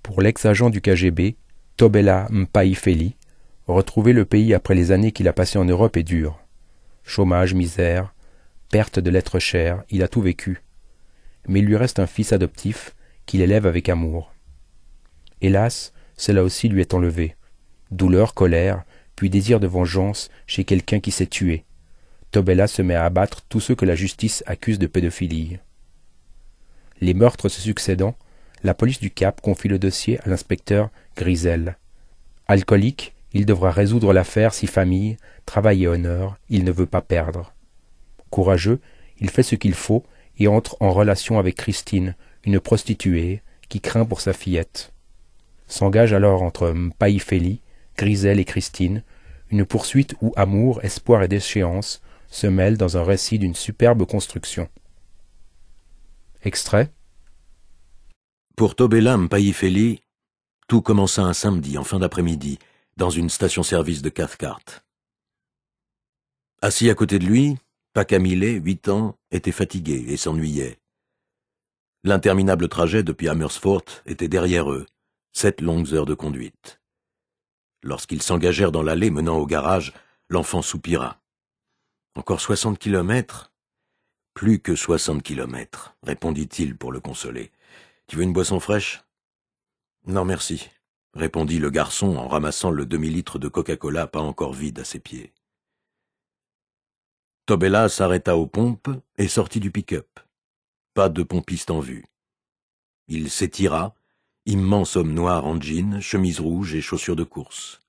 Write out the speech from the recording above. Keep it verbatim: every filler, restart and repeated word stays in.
Pour l'ex-agent du K G B, Tobela Mpaïfeli, retrouver le pays après les années qu'il a passées en Europe est dur. Chômage, misère, perte de l'être cher, il a tout vécu. Mais il lui reste un fils adoptif qu'il élève avec amour. Hélas, cela aussi lui est enlevé. Douleur, colère, puis désir de vengeance chez quelqu'un qui s'est tué. Tobela se met à abattre tous ceux que la justice accuse de pédophilie. Les meurtres se succédant, la police du Cap confie le dossier à l'inspecteur Grisel. Alcoolique, il devra résoudre l'affaire si famille, travail et honneur, il ne veut pas perdre. Courageux, il fait ce qu'il faut et entre en relation avec Christine, une prostituée, qui craint pour sa fillette. S'engage alors entre Mpaïfeli, Grisel et Christine, une poursuite où amour, espoir et déchéance se mêlent dans un récit d'une superbe construction. Extrait. Pour Tobela Mpaïfeli, tout commença un samedi en fin d'après-midi, dans une station-service de Cathcart. Assis à côté de lui, Pakamile, huit ans, était fatigué et s'ennuyait. L'interminable trajet depuis Amersfoort était derrière eux, sept longues heures de conduite. Lorsqu'ils s'engagèrent dans l'allée menant au garage, l'enfant soupira. « Encore soixante kilomètres ?»« Plus que soixante kilomètres, répondit-il pour le consoler. « Tu veux une boisson fraîche ?»« Non, merci, » répondit le garçon en ramassant le demi-litre de Coca-Cola pas encore vide à ses pieds. Tobela s'arrêta aux pompes et sortit du pick-up. Pas de pompiste en vue. Il s'étira, immense homme noir en jean, chemise rouge et chaussures de course.